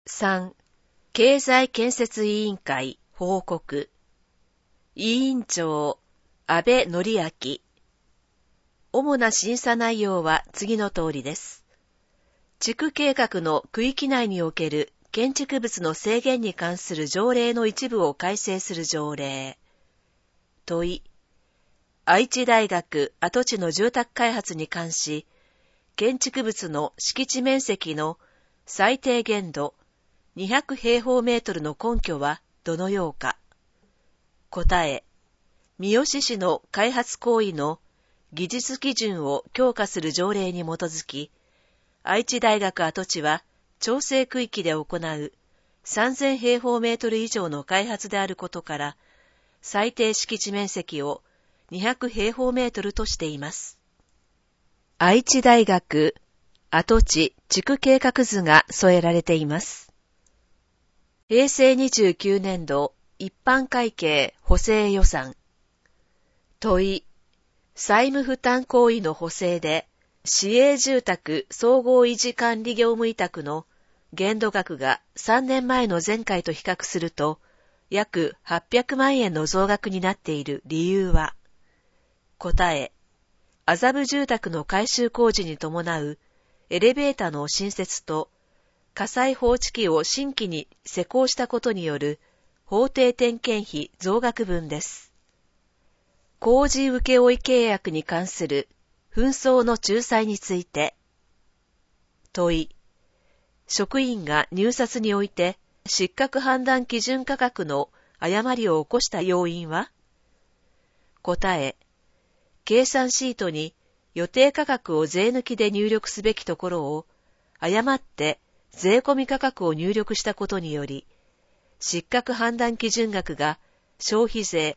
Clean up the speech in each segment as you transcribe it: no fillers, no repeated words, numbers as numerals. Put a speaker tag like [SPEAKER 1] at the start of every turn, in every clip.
[SPEAKER 1] 3. 経済建設委員会報告。委員長、安倍則明。主な審査内容は次の通りです。地区計画の区域内における建築物の制限に関する条例の一部を改正する条例。問い。愛知大学跡地の住宅開発に関し、建築物の敷地面積の最低限度200平方メートルの根拠はどのようか。答え。三好市の開発行為の技術基準を強化する条例に基づき、愛知大学跡地は調整区域で行う3000平方メートル以上の開発であることから、最低敷地面積を200平方メートルとしています。愛知大学跡地地区計画図が添えられています。平成29年度一般会計補正予算。問い。債務負担行為の補正で、市営住宅総合維持管理業務委託の限度額が3年前の前回と比較すると、約800万円の増額になっている理由は。答え。麻布住宅の改修工事に伴うエレベーターの新設と火災報知器を新規に施工したことによる法定点検費増額分です。工事請負契約に関する紛争の仲裁について。問い。職員が入札において失格判断基準価格の誤りを起こした要因は。答え。計算シートに予定価格を税抜きで入力すべきところを誤って税込み価格を入力したことにより、失格判断基準額が消費税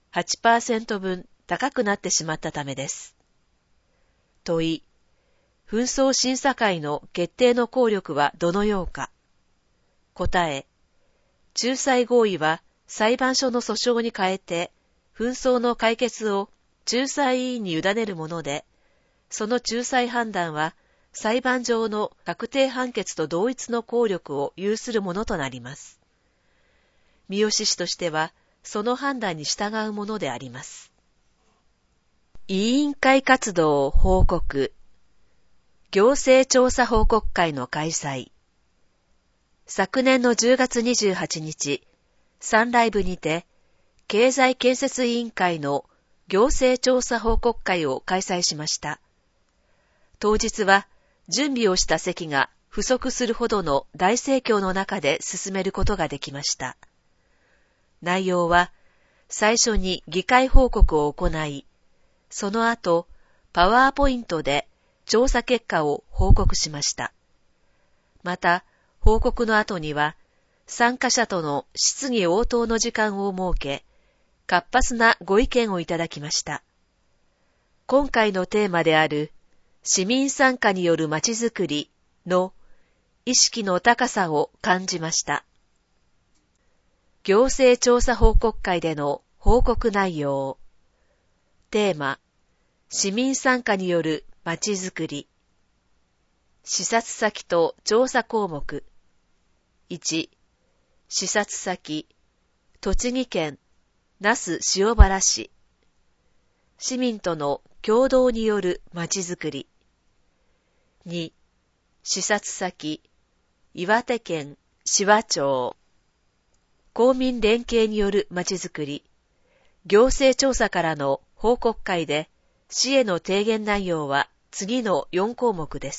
[SPEAKER 1] 8% 分高くなってしまったためです。問い。紛争審査会の決定の効力はどのようか。答え。仲裁合意は裁判所の訴訟に変えて、紛争の解決を仲裁委員に委ねるもので、その仲裁判断は裁判上の確定判決と同一の効力を有するものとなります。三好市としては、その判断に従うものであります。委員会活動報告。行政調査報告会の開催。昨年の10月28日、サンライブにて、経済建設委員会の行政調査報告会を開催しました。当日は、準備をした席が不足するほどの大盛況の中で進めることができました。内容は、最初に議会報告を行い、その後、パワーポイントで調査結果を報告しました。また、報告の後には、参加者との質疑応答の時間を設け、活発なご意見をいただきました。今回のテーマである、市民参加によるまちづくりの意識の高さを感じました。行政調査報告会での報告内容。テーマ、市民参加によるまちづくり。視察先と調査項目。1、視察先、栃木県那須塩原市。市民との共同によるまちづくり。2、視察先、岩手県紫波町。公民連携によるまちづくり。行政調査からの報告会で、市への提言内容は次の4項目です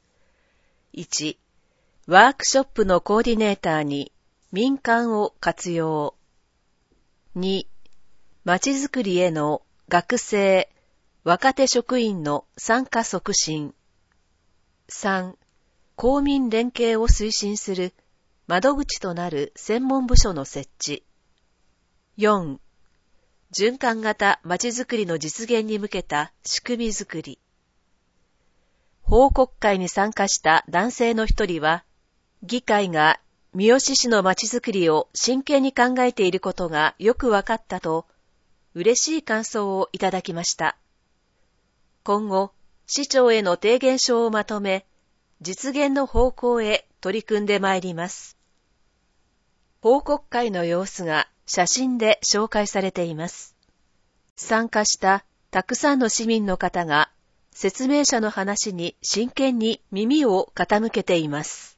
[SPEAKER 1] 。1、ワークショップのコーディネーターに民間を活用。2、まちづくりへの学生、若手職員の参加促進。3、公民連携を推進する窓口となる専門部署の設置。4、循環型まちづくりの実現に向けた仕組みづくり。報告会に参加した男性の一人は、議会が三好市のまちづくりを真剣に考えていることがよくわかったと、嬉しい感想をいただきました。今後、市長への提言書をまとめ、実現の方向へ取り組んでまいります。 報告会の様子が写真で紹介されています。参加したたくさんの市民の方が説明者の話に真剣に耳を傾けています。